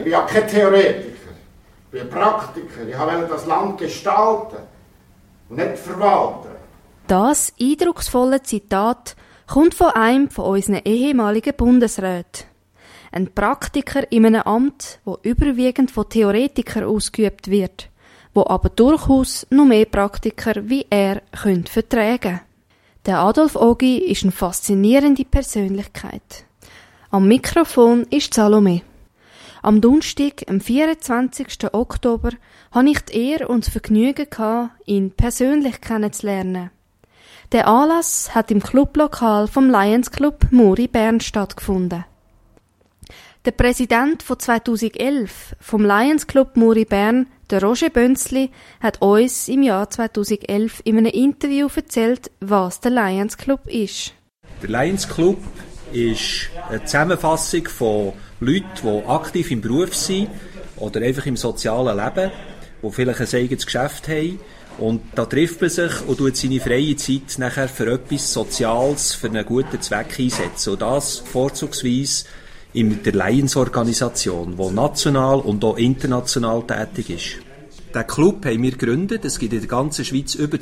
bin ja kein Theoretiker, ich bin ein Praktiker. Ich wollte das Land gestalten und nicht verwalten. Das eindrucksvolle Zitat kommt von einem von unseren ehemaligen Bundesräten. Ein Praktiker in einem Amt, wo überwiegend von Theoretikern ausgeübt wird, wo aber durchaus noch mehr Praktiker wie er vertragen können. Der Adolf Ogi ist eine faszinierende Persönlichkeit. Am Mikrofon ist Salome. Am Donnerstag, am 24. Oktober, hatte ich die Ehre und das Vergnügen, ihn persönlich kennenzulernen. Der Anlass hat im Clublokal vom Lions Club Muri Bern stattgefunden. Der Präsident von 2011 vom Lions Club Muri Bern, der Roger Bönzli, hat uns im Jahr 2011 in einem Interview erzählt, was der Lions Club ist. Der Lions Club ist eine Zusammenfassung von Leuten, die aktiv im Beruf sind oder einfach im sozialen Leben, die vielleicht ein eigenes Geschäft haben. Und da trifft man sich und tut seine freie Zeit nachher für etwas Soziales, für einen guten Zweck einsetzen. Und das vorzugsweise in der Lions-Organisation, die national und auch international tätig ist. Den Club haben wir gegründet. Es gibt in der ganzen Schweiz über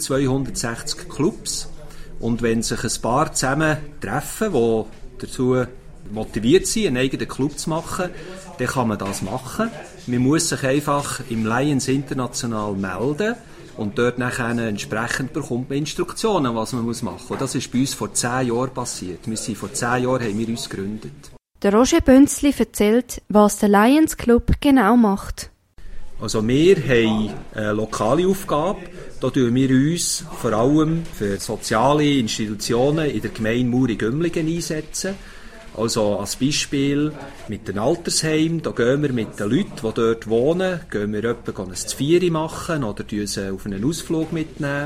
260 Clubs. Und wenn sich ein paar zusammen treffen, die dazu motiviert sind, einen eigenen Club zu machen, dann kann man das machen. Man muss sich einfach im Lions International melden und dort nachher entsprechend bekommt man Instruktionen, was man machen muss. Und das ist bei uns vor 10 Jahren passiert. Vor 10 Jahren haben wir uns gegründet. Der Roger Bönzli erzählt, was der Lions Club genau macht. Also wir haben eine lokale Aufgabe. Da tun wir uns vor allem für soziale Institutionen in der Gemeinde Muri-Gümligen einsetzen. Also als Beispiel mit den Altersheimen, da gehen wir mit den Leuten, die dort wohnen, gehen wir etwa ein Zvieri machen oder sie auf einen Ausflug mitnehmen.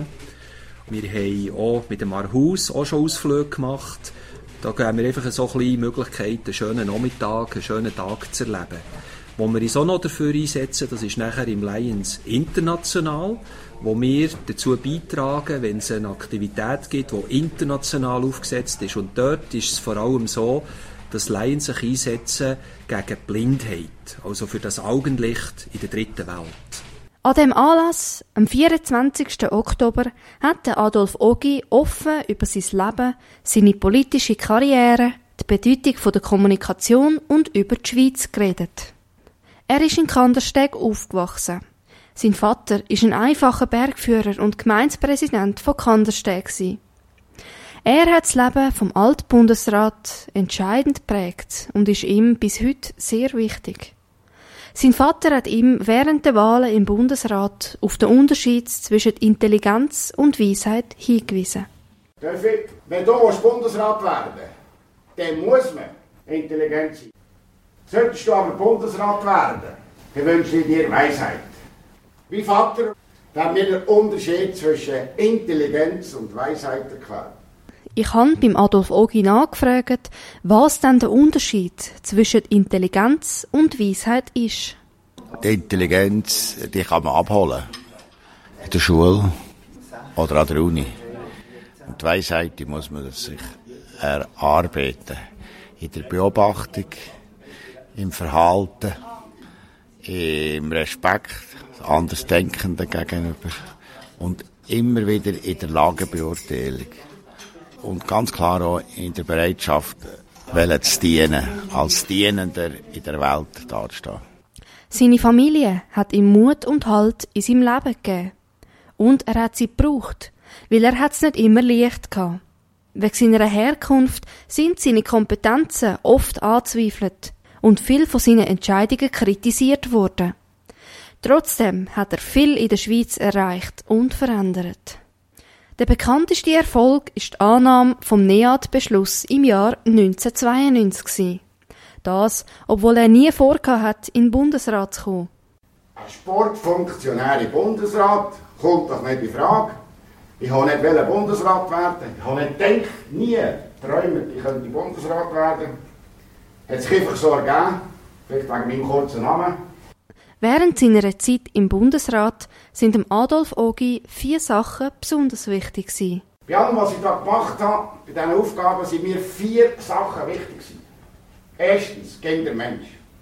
Wir haben auch mit dem Arhaus auch schon Ausflüge gemacht. Da geben wir einfach so ein bisschen Möglichkeit, einen schönen Nachmittag, einen schönen Tag zu erleben. Wo wir uns auch noch dafür einsetzen, das ist nachher im Lions International, wo wir dazu beitragen, wenn es eine Aktivität gibt, die international aufgesetzt ist. Und dort ist es vor allem so, dass Lions sich einsetzen gegen Blindheit, also für das Augenlicht in der dritten Welt. An dem Anlass, am 24. Oktober, hat der Adolf Ogi offen über sein Leben, seine politische Karriere, die Bedeutung der Kommunikation und über die Schweiz geredet. Er ist in Kandersteg aufgewachsen. Sein Vater ist ein einfacher Bergführer und Gemeindepräsident von Kandersteg. Er hat das Leben vom Altbundesrat entscheidend geprägt und ist ihm bis heute sehr wichtig. Sein Vater hat ihm während der Wahlen im Bundesrat auf den Unterschied zwischen Intelligenz und Weisheit hingewiesen. Wenn du Bundesrat werden willst, dann muss man intelligent sein. Solltest du aber Bundesrat werden, dann wünsche ich dir Weisheit. Mein Vater hat mir den Unterschied zwischen Intelligenz und Weisheit erklärt. Ich habe beim Adolf Ogi nachgefragt, was denn der Unterschied zwischen Intelligenz und Weisheit ist. Die Intelligenz, die kann man abholen. In der Schule oder an der Uni. Und die Weisheit, die muss man sich erarbeiten. In der Beobachtung, im Verhalten, im Respekt, Andersdenkenden gegenüber und immer wieder in der Lagebeurteilung. Und ganz klar auch in der Bereitschaft, zu dienen, als Dienender in der Welt dazustehen. Seine Familie hat ihm Mut und Halt in seinem Leben gegeben. Und er hat sie gebraucht, weil er es nicht immer leicht hatte. Wegen seiner Herkunft sind seine Kompetenzen oft angezweifelt und viel von seinen Entscheidungen kritisiert worden. Trotzdem hat er viel in der Schweiz erreicht und verändert. Der bekannteste Erfolg ist die Annahme vom NEAT-Beschluss im Jahr 1992. Das, obwohl er nie vorgehabt hat, in den Bundesrat zu kommen. Ein Sportfunktionär im Bundesrat kommt doch nicht in Frage. Ich wollte nicht Bundesrat werden. Ich habe nicht gedacht, nie träumt, ich könnte Bundesrat werden. Hat sich einfach so ergeben, vielleicht wegen meinem kurzen Namen. Während seiner Zeit im Bundesrat sind dem Adolf Ogi 4 Sachen besonders wichtig gewesen. Bei allem, was ich da gemacht habe, bei diesen Aufgaben, sind mir 4 Sachen wichtig gewesen. Erstens, gegen den Mensch.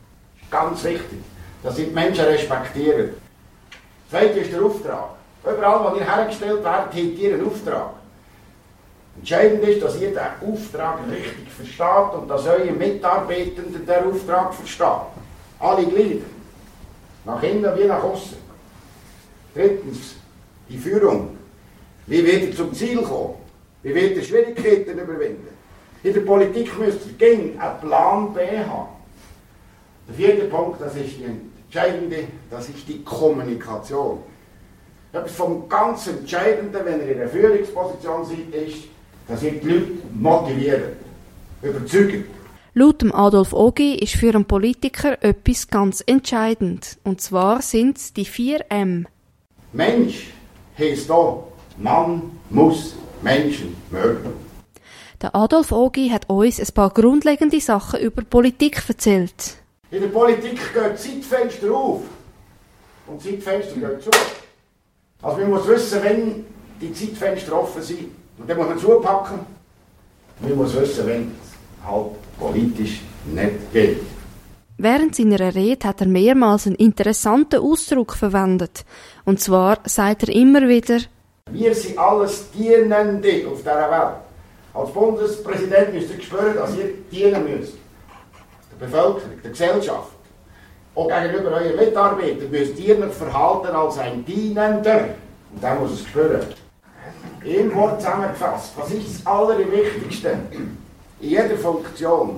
Ganz wichtig, dass sie die Menschen respektieren. Das Zweite ist der Auftrag. Überall, wo ihr hergestellt werdet, habt ihr einen Auftrag. Entscheidend ist, dass ihr den Auftrag richtig versteht und dass eure Mitarbeitenden den Auftrag verstehen. Alle Glieder. Nach innen wie nach außen. Drittens, die Führung. Wie wird ihr zum Ziel kommen? Wie wird ihr Schwierigkeiten überwinden? In der Politik müsst ihr immer einen Plan B haben. Der vierte Punkt, das ist die entscheidende, das ist die Kommunikation. Etwas vom ganz Entscheidenden, wenn ihr in einer Führungsposition seid, ist, dass ihr die Leute motiviert, überzeugt. Laut Adolf Ogi ist für einen Politiker etwas ganz entscheidend. Und zwar sind es die 4 M. Mensch heisst hier, man muss Menschen mögen. Der Adolf Ogi hat uns ein paar grundlegende Sachen über Politik erzählt. In der Politik geht Zeitfenster auf und Zeitfenster geht zu. Also man muss wissen, wenn die Zeitfenster offen sind, und dann muss man zupacken. Man muss wissen, wenn es halt politisch nicht geht. Während seiner Rede hat er mehrmals einen interessanten Ausdruck verwendet. Und zwar sagt er immer wieder: Wir sind alles Dienende auf dieser Welt. Als Bundespräsident müsst ihr spüren, dass ihr dienen müsst. Der Bevölkerung, der Gesellschaft. Auch gegenüber euren Mitarbeitern müsst ihr euch verhalten als ein Dienender. Und der muss es spüren. Im Wort zusammengefasst, was ist das Allerwichtigste in jeder Funktion?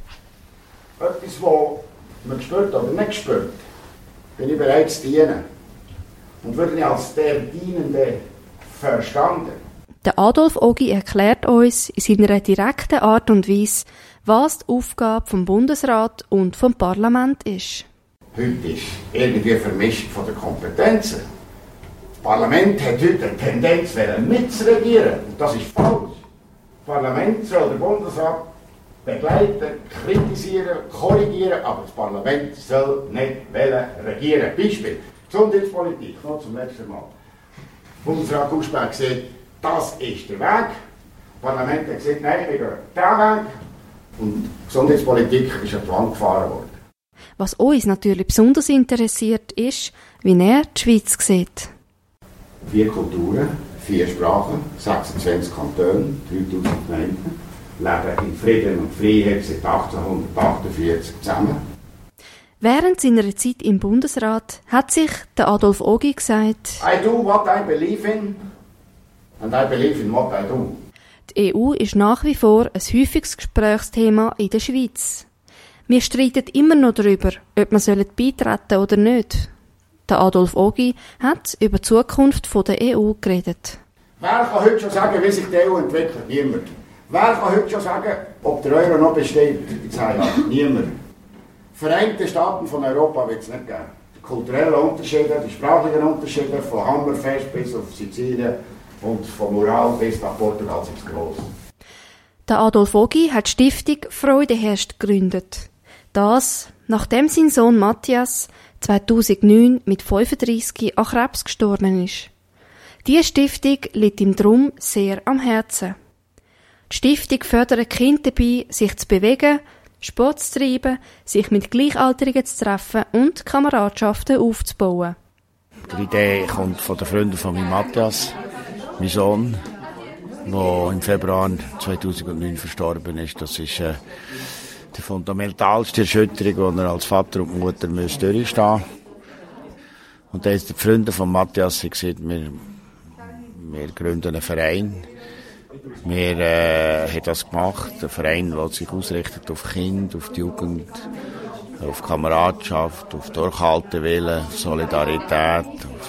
Etwas, das man spürt oder nicht spürt, bin ich bereit zu dienen. Und würde ich als der Dienende verstanden. Der Adolf Ogi erklärt uns in seiner direkten Art und Weise, was die Aufgabe vom Bundesrat und vom Parlament ist. Heute ist irgendwie vermischt von den Kompetenzen. Das Parlament hat heute eine Tendenz, mitzuregieren. Und das ist falsch. Das Parlament soll den Bundesrat begleiten, kritisieren, korrigieren, aber das Parlament soll nicht regieren. Beispiel: Gesundheitspolitik, noch zum letzten Mal. Bundesrat Kuschberg hat gesagt, das ist der Weg. Das Parlament hat gesagt, nein, wir gehen diesen Weg. Und Gesundheitspolitik ist an die Wand gefahren worden. Was uns natürlich besonders interessiert, ist, wie er die Schweiz sieht. 4 Kulturen, 4 Sprachen, 26 Kantone, 3000 Gemeinden, leben in Frieden und Freiheit seit 1848 zusammen. Während seiner Zeit im Bundesrat hat sich der Adolf Ogi gesagt: I do what I believe in and I believe in what I do. Die EU ist nach wie vor ein häufiges Gesprächsthema in der Schweiz. Wir streiten immer noch darüber, ob wir beitreten oder nicht. Der Adolf Ogi hat über die Zukunft der EU geredet. Wer kann heute schon sagen, wie sich die EU entwickelt? Niemand. Wer kann heute schon sagen, ob der Euro noch besteht in 10 Jahren? Niemand. Vereinigte Staaten von Europa wird es nicht geben. Die kulturellen Unterschiede, die sprachlichen Unterschiede, von Hammerfest bis auf Sizilien und von Mural bis nach Portugal sind gross. Der Adolf Ogi hat die Stiftung Freude herrscht gegründet. Das, nachdem sein Sohn Matthias 2009 mit 35 an Krebs gestorben ist. Diese Stiftung liegt ihm darum sehr am Herzen. Die Stiftung fördert Kinder dabei, sich zu bewegen, Sport zu treiben, sich mit Gleichaltrigen zu treffen und Kameradschaften aufzubauen. Die Idee kommt von den Freunden von meinem Matthias, mein Sohn, der im Februar 2009 verstorben ist. Das ist die fundamentalste Erschütterung, die er als Vater und Mutter durchstehen müssen. Und dann haben die Freunde von Matthias gesagt, wir gründen einen Verein. Wir haben das gemacht, ein Verein, der sich ausrichtet auf Kinder, auf die Jugend, auf Kameradschaft, auf Durchhaltewillen, auf Solidarität,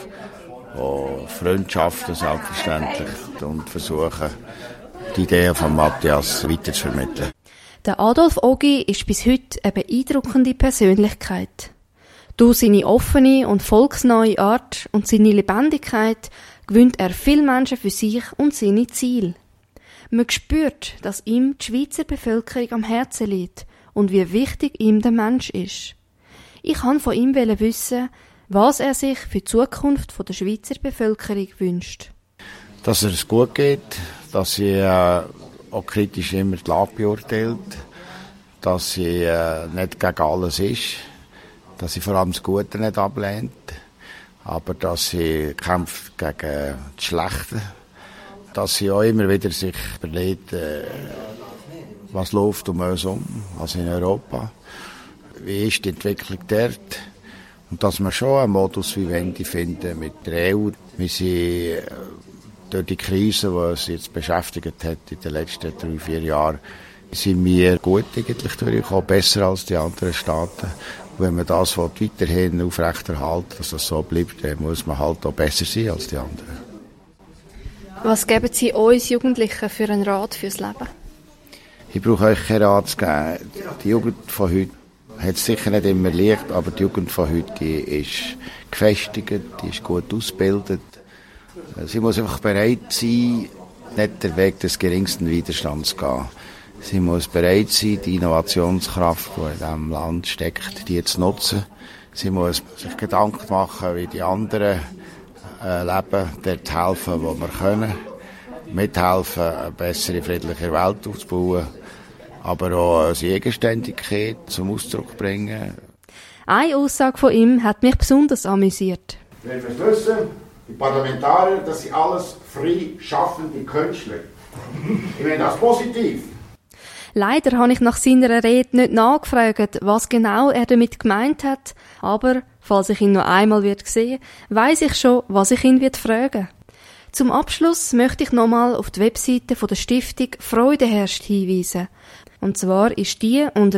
auf Freundschaften selbstverständlich und versuchen, die Ideen von Matthias weiterzuvermitteln. Der Adolf Ogi ist bis heute eine beeindruckende Persönlichkeit. Durch seine offene und volksnahe Art und seine Lebendigkeit gewinnt er viele Menschen für sich und seine Ziele. Man spürt, dass ihm die Schweizer Bevölkerung am Herzen liegt und wie wichtig ihm der Mensch ist. Ich wollte von ihm wissen, was er sich für die Zukunft der Schweizer Bevölkerung wünscht. Dass es gut geht, dass sie auch kritisch immer die Lage beurteilt, dass sie nicht gegen alles ist, dass sie vor allem das Gute nicht ablehnt, aber dass sie kämpft gegen das Schlechte, dass sie auch immer wieder sich überlegt, was läuft um uns um, also in Europa, wie ist die Entwicklung dort, und dass wir schon einen Modus vivendi finden mit der EU, wie sie durch die Krise, die uns jetzt beschäftigt hat in den letzten 3-4 Jahren, sind wir gut eigentlich durchgekommen, besser als die anderen Staaten. Und wenn man das weiterhin aufrechterhalten, dass das so bleibt, dann muss man halt auch besser sein als die anderen. Was geben Sie uns Jugendlichen für einen Rat fürs Leben? Ich brauche euch keinen Rat zu geben. Die Jugend von heute hat es sicher nicht immer leicht, aber die Jugend von heute die ist gefestigt, die ist gut ausgebildet. Sie muss einfach bereit sein, nicht den Weg des geringsten Widerstands zu gehen. Sie muss bereit sein, die Innovationskraft, die in diesem Land steckt, die zu nutzen. Sie muss sich Gedanken machen, wie die anderen leben, dort helfen, wo wir können. Mithelfen, eine bessere, friedliche Welt aufzubauen. Aber auch unsere Eigenständigkeit zum Ausdruck bringen. Eine Aussage von ihm hat mich besonders amüsiert. Wenn wir es wissen, die Parlamentarier, das sind alles frei schaffende Künstler. Ich meine das positiv. Leider habe ich nach seiner Rede nicht nachgefragt, was genau er damit gemeint hat, aber falls ich ihn noch einmal sehen werde, weiss ich schon, was ich ihn fragen. Zum Abschluss möchte ich nochmal auf die Webseite von der Stiftung Freude herrscht hinweisen. Und zwar ist die unter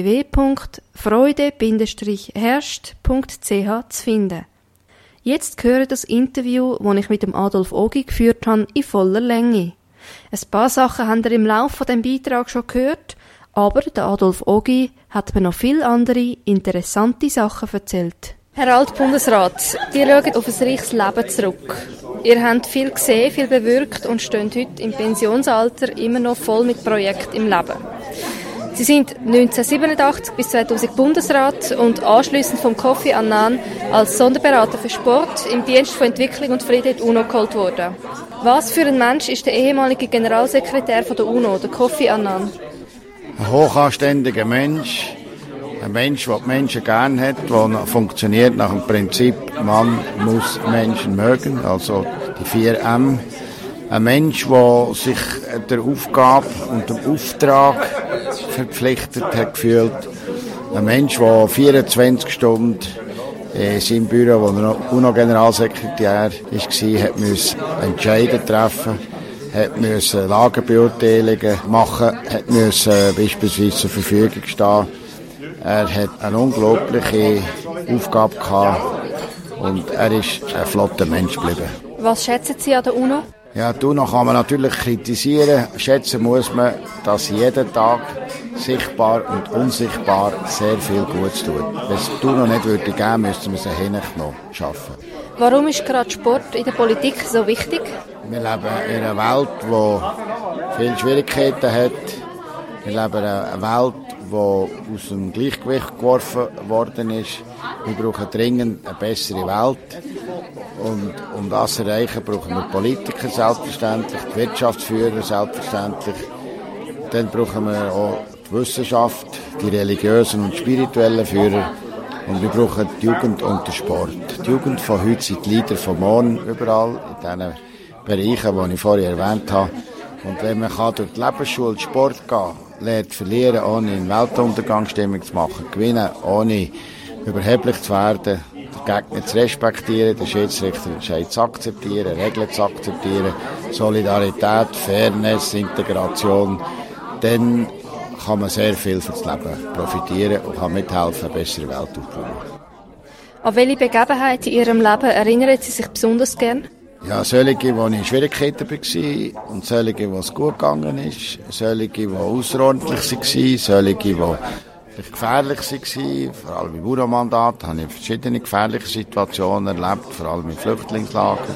www.freude-herrscht.ch zu finden. Jetzt höre das Interview, das ich mit dem Adolf Ogi geführt habe, in voller Länge. Ein paar Sachen habt ihr im Laufe dieses Beitrags schon gehört, aber der Adolf Ogi hat mir noch viele andere interessante Sachen erzählt. Herr Altbundesrat, ihr schaut auf ein reiches Leben zurück. Ihr habt viel gesehen, viel bewirkt und steht heute im Pensionsalter immer noch voll mit Projekten im Leben. Sie sind 1987 bis 2000 Bundesrat und anschliessend vom Kofi Annan als Sonderberater für Sport im Dienst für Entwicklung und Frieden in die UNO geholt worden. Was für ein Mensch ist der ehemalige Generalsekretär von der UNO, der Kofi Annan? Ein hochanständiger Mensch. Ein Mensch, der die Menschen gerne hat, der funktioniert nach dem Prinzip, man muss Menschen mögen, also die 4 M. Ein Mensch, der sich der Aufgabe und dem Auftrag verpflichtet hat gefühlt. Ein Mensch, der 24 Stunden in seinem Büro, wo er noch UNO-Generalsekretär war, hat müssen Entscheidungen treffen, hat müssen Lagebeurteilungen machen, hat müssen beispielsweise zur Verfügung stehen. Er hat eine unglaubliche Aufgabe gehabt und er ist ein flotter Mensch geblieben. Was schätzen Sie an der UNO? Ja, die UNO kann man natürlich kritisieren. Schätzen muss man, dass jeden Tag sichtbar und unsichtbar sehr viel Gutes tut. Wenn es die UNO nicht geben würde, müssten wir sie hinten noch schaffen. Warum ist gerade Sport in der Politik so wichtig? Wir leben in einer Welt, die viele Schwierigkeiten hat. Wir leben in einer Welt, die aus dem Gleichgewicht geworfen worden ist. Wir brauchen dringend eine bessere Welt. Und um das zu erreichen, brauchen wir Politiker selbstverständlich, die Wirtschaftsführer selbstverständlich. Dann brauchen wir auch die Wissenschaft, die religiösen und spirituellen Führer. Und wir brauchen die Jugend und den Sport. Die Jugend von heute sind die Leader von morgen, überall in diesen Bereichen, die ich vorher erwähnt habe. Und wenn man durch die Lebensschule Sport gehen, lernt verlieren, ohne in Weltuntergangsstimmung zu machen, gewinnen, ohne überheblich zu werden, den Gegner zu respektieren, den Schiedsrichterentscheid zu akzeptieren, Regeln zu akzeptieren, Solidarität, Fairness, Integration, dann kann man sehr viel für das Leben profitieren und kann mithelfen, eine bessere Welt aufzubauen. An welche Begebenheiten in Ihrem Leben erinnern Sie sich besonders gern? Ja, solche, wo ich in Schwierigkeiten war und solche, wo es gut gegangen ist, solche, die außerordentlich waren, solche, die gefährlich waren. Vor allem im UNO-Mandat habe ich verschiedene gefährliche Situationen erlebt, vor allem in Flüchtlingslagern,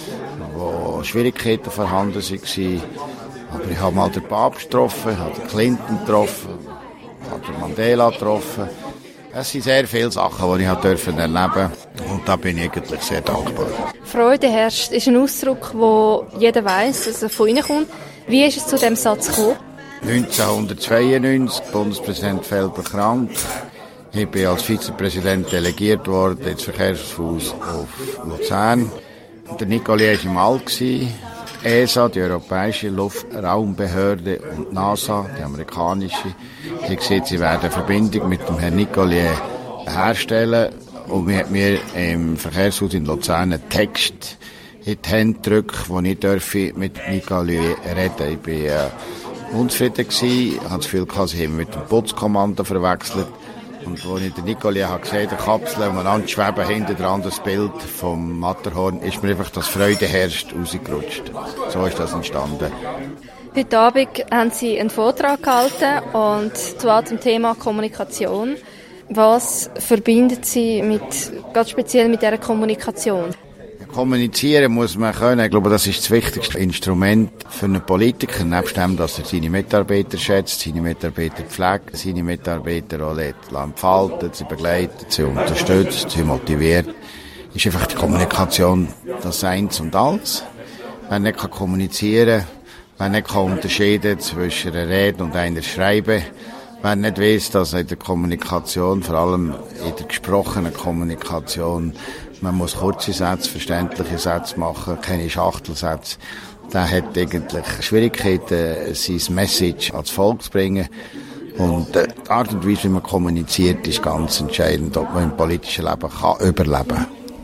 wo Schwierigkeiten vorhanden waren. Aber ich habe mal den Papst getroffen, habe den Clinton getroffen, habe den Mandela getroffen. Es sind sehr viele Sachen, die ich erleben durfte. Und da bin ich eigentlich sehr dankbar. Freude herrscht ist ein Ausdruck, wo jeder weiss, dass er von Ihnen kommt. Wie ist es zu diesem Satz gekommen? 1992, Bundespräsident Felber krank. Ich bin als Vizepräsident delegiert worden ins Verkehrshaus auf Luzern. Der Nicolai war im All. Die ESA, die Europäische Luftraumbehörde, und NASA, die amerikanische, sie gesagt, sie werden eine Verbindung mit dem Herrn Nicolai herstellen. Und wir haben mir im Verkehrshaus in Luzern einen Text in die Hände gedrückt, wo ich mit Nicolai reden. Ich war unzufrieden gewesen, hatte das Gefühl, sie haben mit dem Putzkommando verwechselt. Und als ich den Nicolai gesehen habe, der Kapsel umeinander schweben, hinter dran das Bild vom Matterhorn, ist mir einfach das Freude herrscht rausgerutscht. So ist das entstanden. Heute Abend haben Sie einen Vortrag gehalten, und zwar zum Thema Kommunikation. Was verbindet Sie ganz speziell mit dieser Kommunikation? Kommunizieren muss man können. Ich glaube, das ist das wichtigste Instrument für einen Politiker. Nebst dem, dass er seine Mitarbeiter schätzt, seine Mitarbeiter pflegt, seine Mitarbeiter auch entfaltet, sie begleitet, sie unterstützt, sie motiviert, ist einfach die Kommunikation das Eins und Alles. Wenn er nicht kommunizieren kann, wenn er nicht unterscheiden zwischen einer Rede und einer Schreiben, wenn er nicht weiss, dass in der Kommunikation, vor allem in der gesprochenen Kommunikation, man muss kurze Sätze, verständliche Sätze machen, keine Schachtelsätze. Der hat eigentlich Schwierigkeiten, sein Message ans Volk zu bringen. Und die Art und Weise, wie man kommuniziert, ist ganz entscheidend, ob man im politischen Leben überleben kann.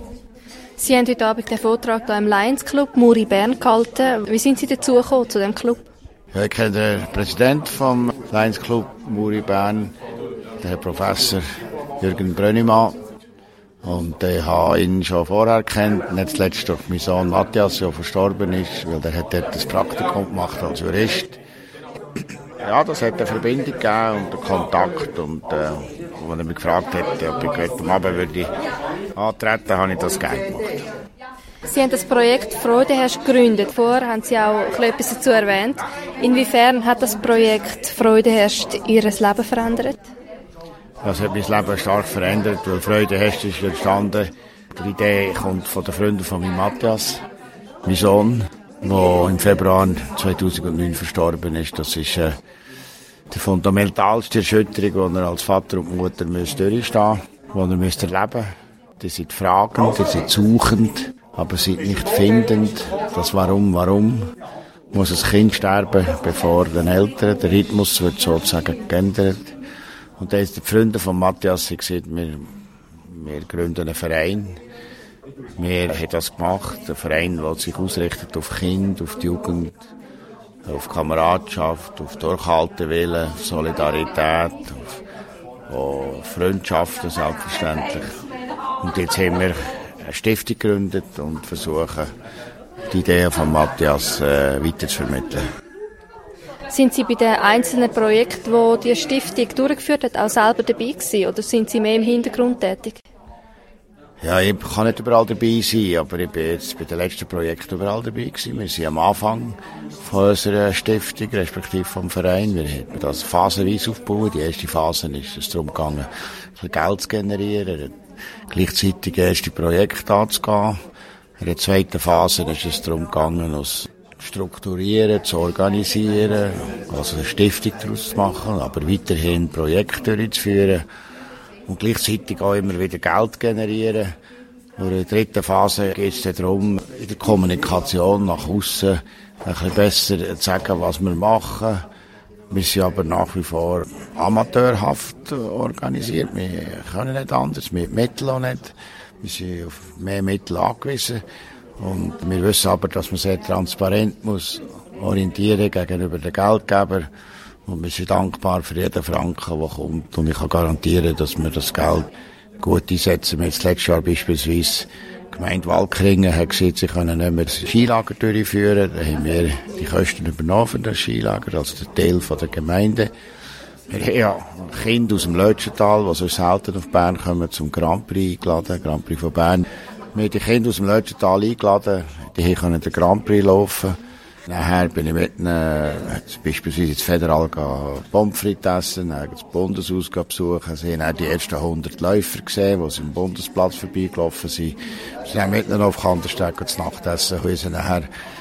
Sie haben heute Abend den Vortrag hier im Lions Club Muri Bern gehalten. Wie sind Sie dazu gekommen, zu diesem Club? Ja, ich kenne den Präsidenten vom Lions Club Muri Bern, den Herr Professor Jürgen Brönnimann. Und ich habe ihn schon vorher kennt, nicht zuletzt durch meinen Sohn Matthias, der verstorben ist, weil der hat dort das Praktikum gemacht als Jurist. Ja, das hat eine Verbindung gegeben und einen Kontakt. Und als er mich gefragt hat, ob ich heute Abend würde antreten, habe ich das gerne gemacht. Sie haben das Projekt Freudeherrscht gegründet. Vorher haben Sie auch etwas dazu erwähnt. Inwiefern hat das Projekt Freudeherrscht Ihr Leben verändert? Das hat mein Leben stark verändert, weil Freudeherrscht ist entstanden. Die Idee kommt von den Freunden von meinem Matthias, mein Sohn, der im Februar 2009 verstorben ist. Das ist die fundamentalste Erschütterung, die er als Vater und Mutter durchstehen müsste, die er erleben müsste. Die sind fragend, die sind suchend, aber sind nicht findend. Das Warum muss ein Kind sterben, bevor den Eltern. Der Rhythmus wird sozusagen geändert. Und da ist die Freunde von Matthias gesagt, wir gründen einen Verein. Wir haben das gemacht. Ein Verein, der sich ausrichtet auf Kinder, auf die Jugend, auf Kameradschaft, auf Durchhaltewillen, auf Solidarität, auf Freundschaften selbstverständlich. Und jetzt haben wir eine Stiftung gegründet und versuchen, die Idee von Matthias weiter zu vermitteln. Sind Sie bei den einzelnen Projekten, die die Stiftung durchgeführt hat, auch selber dabei gewesen, oder sind Sie mehr im Hintergrund tätig? Ja, ich kann nicht überall dabei sein, aber ich bin jetzt bei den letzten Projekten überall dabei gewesen. Wir sind am Anfang von unserer Stiftung, respektive vom Verein. Wir haben das phasenweise aufgebaut. Die erste Phase ist es darum gegangen, Geld zu generieren, gleichzeitig erste Projekte anzugehen. In der zweiten Phase ist es darum gegangen, uns strukturieren, zu organisieren, also eine Stiftung daraus zu machen, aber weiterhin Projekte durchzuführen und gleichzeitig auch immer wieder Geld generieren. Und in der dritten Phase geht es darum, in der Kommunikation nach aussen ein bisschen besser zu sagen, was wir machen. Wir sind aber nach wie vor amateurhaft organisiert. Wir können nicht anders, wir haben die Mittel auch nicht. Wir sind auf mehr Mittel angewiesen. Und wir wissen aber, dass man sehr transparent muss orientieren gegenüber den Geldgebern. Und wir sind dankbar für jeden Franken, der kommt. Und ich kann garantieren, dass wir das Geld gut einsetzen. Wir haben das letzte Jahr beispielsweise die Gemeinde Walkringen hat gesagt, sie können nicht mehr das Skilager durchführen. Da haben wir die Kosten übernommen für das Skilager, also der Teil von der Gemeinde. Wir haben ja Kinder aus dem Lötschental, die so selten auf Bern kommen, zum Grand Prix eingeladen, Grand Prix von Bern. Wir haben die Kinder aus dem Lötschental eingeladen, die hier können den Grand Prix laufen. Nachher bin ich mit ihnen, beispielsweise ins Federal Pommes frites essen, dann das Bundeshaus besuchen. Sie haben auch die ersten 100 Läufer gesehen, die am Bundesplatz vorbeigelaufen sind. Wir sind auch mit ihnen auf Kandersteg zu Nacht essen, haben sie nachher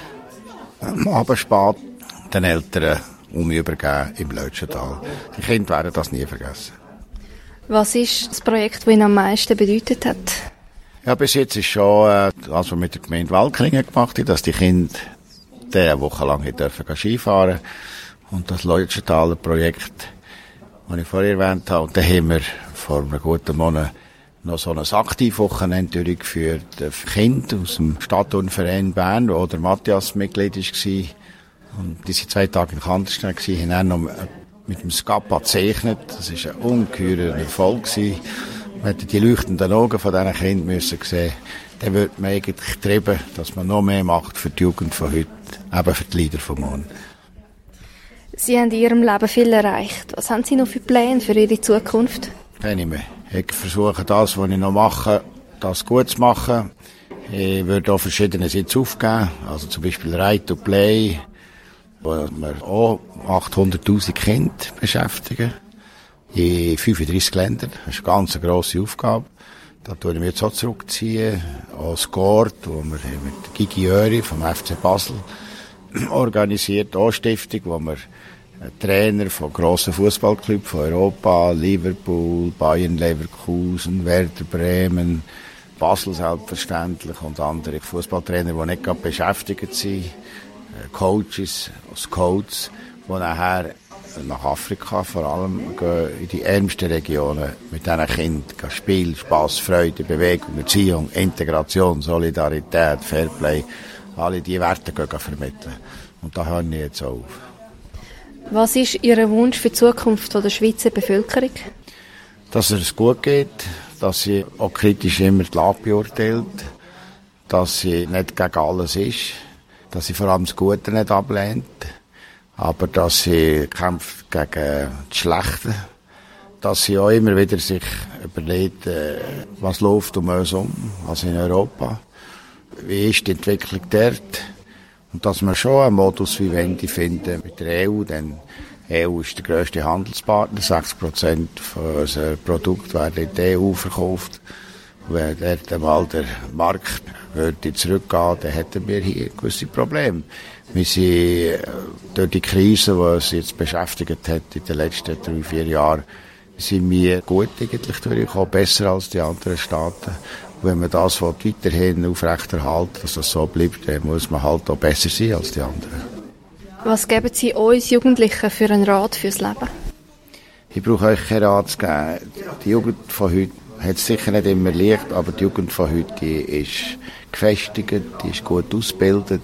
am Abend spät den Eltern übergeben im Lötschental. Die Kinder werden das nie vergessen. Was ist das Projekt, das Ihnen am meisten bedeutet hat? Ja, bis jetzt ist schon, was wir mit der Gemeinde Waldkringen gemacht haben, dass die Kinder eine Woche lang dürfen Skifahren. Und das Leutschenthaler Projekt, das ich vorher erwähnt habe, und da haben wir vor einem guten Monat noch so ein Aktivwochenende durchgeführt für Kinder aus dem Stadtturnverein Bern, wo der Matthias Mitglied war. Und die waren 2 Tage in Kandersteg, haben dann noch mit dem Skappa gezeichnet. Das war ein ungeheurer Erfolg. Wir hätten die leuchtenden Augen von diesen Kindern müssen sehen. Dann würde man eigentlich treiben, dass man noch mehr macht für die Jugend von heute, eben für die Lieder von morgen. Sie haben in Ihrem Leben viel erreicht. Was haben Sie noch für Pläne für Ihre Zukunft? Keine mehr. Ich versuche das, was ich noch mache, das gut zu machen. Ich würde auch verschiedene Sitze aufgeben, also zum Beispiel Right to Play, wo wir auch 800'000 Kinder beschäftigen. In 35 Ländern. Das ist eine ganz grosse Aufgabe. Da tue ich mich jetzt auch zurückziehen. Auch Sport, wo wir mit Gigi Jöri vom FC Basel organisiert, auch Stiftung, wo wir Trainer von grossen Fußballclubs von Europa, Liverpool, Bayern Leverkusen, Werder Bremen, Basel selbstverständlich und andere Fußballtrainer, die nicht gerade beschäftigt sind, Coaches, Scouts, die nachher nach Afrika vor allem gehen, in die ärmsten Regionen mit diesen Kindern Spiel, Spass, Freude, Bewegung, Erziehung, Integration, Solidarität, Fairplay, alle diese Werte vermitteln. Und da höre ich jetzt auf. Was ist Ihr Wunsch für die Zukunft der Schweizer Bevölkerung? Dass es gut geht, dass sie auch kritisch immer die Lage beurteilt, dass sie nicht gegen alles ist, dass sie vor allem das Gute nicht ablehnt, aber dass sie kämpft gegen das Schlechte, dass sie auch immer wieder sich überlegt, was läuft um uns um, also in Europa, wie ist die Entwicklung dort, und dass wir schon einen Modus vivendi finden mit der EU, denn die EU ist der grösste Handelspartner, 60% von unseren Produkten werden in die EU verkauft. Wenn dort einmal der Markt würde zurückgehen, dann hätten wir hier gewisse Probleme. Wir sind durch die Krise, die uns jetzt beschäftigt hat in den letzten 3-4 Jahren, sind wir gut eigentlich durchgekommen, besser als die anderen Staaten. Und wenn man das weiterhin aufrechterhalten, dass das so bleibt, dann muss man halt auch besser sein als die anderen. Was geben Sie uns Jugendlichen für einen Rat fürs Leben? Ich brauche euch keinen Rat zu geben. Die Jugend von heute hat es sicher nicht immer leicht, aber die Jugend von heute die ist gefestigt, die ist gut ausgebildet.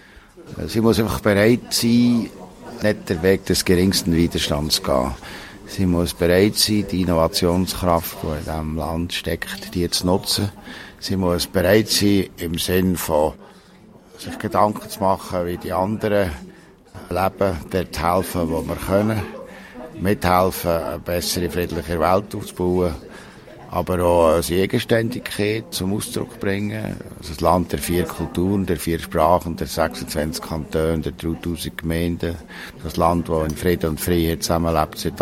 Sie muss einfach bereit sein, nicht den Weg des geringsten Widerstands zu gehen. Sie muss bereit sein, die Innovationskraft, die in diesem Land steckt, die zu nutzen. Sie muss bereit sein, im Sinn von sich Gedanken zu machen, wie die anderen leben, dort helfen, wo wir können. Mithelfen, eine bessere, friedliche Welt aufzubauen. Aber auch eine Eigenständigkeit zum Ausdruck bringen. Also das Land der 4 Kulturen, der 4 Sprachen, der 26 Kantone, der 3000 Gemeinden. Das Land, das in Frieden und Freiheit zusammenlebt seit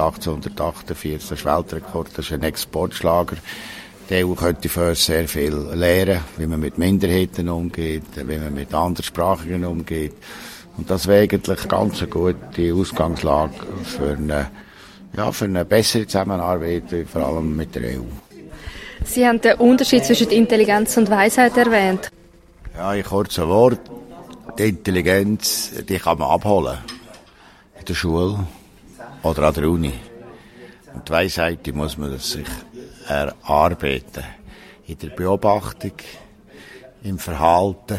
1848. Das ist Weltrekord, das ist ein Exportschlager. Die EU könnte für uns sehr viel lernen, wie man mit Minderheiten umgeht, wie man mit Anderssprachigen umgeht. Und das wäre eigentlich ganz eine gute Ausgangslage für eine bessere Zusammenarbeit, vor allem mit der EU. Sie haben den Unterschied zwischen Intelligenz und Weisheit erwähnt. Ja, in kurzen Worten. Die Intelligenz, die kann man abholen. In der Schule oder an der Uni. Und die Weisheit, die muss man sich erarbeiten. In der Beobachtung, im Verhalten,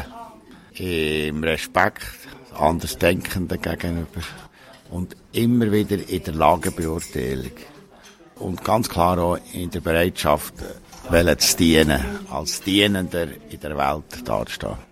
im Respekt, Andersdenkenden gegenüber und immer wieder in der Lagebeurteilung. Und ganz klar auch in der Bereitschaft, zu dienen, als Dienender in der Welt dazustehen.